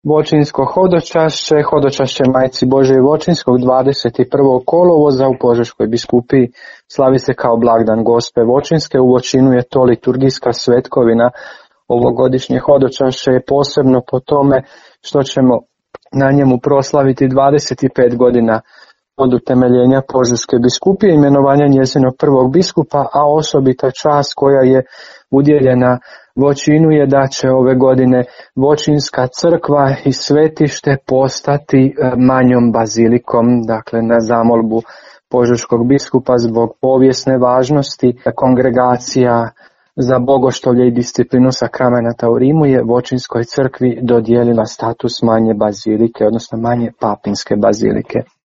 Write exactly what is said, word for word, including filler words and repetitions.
Voćinsko hodočašće, hodočašće Majci Božje Voćinskog dvadeset prvog kolovoza u Požeškoj biskupiji slavi se kao blagdan Gospe Voćinske. U Voćinu je to liturgijska svetkovina. Ovogodišnje hodočašće je posebno po tome što ćemo na njemu proslaviti dvadeset pet godina od utemeljenja Požeške biskupije, imenovanja njezinog prvog biskupa, a osobita čast koja je udjeljena Voćinu je da će ove godine Voćinska crkva i svetište postati manjom bazilikom, dakle na zamolbu Požeškog biskupa zbog povijesne važnosti kongregacija za bogoštolje i disciplinu sakramenata u Rimu je Voćinskoj crkvi dodijelila status manje bazilike, odnosno manje papinske bazilike.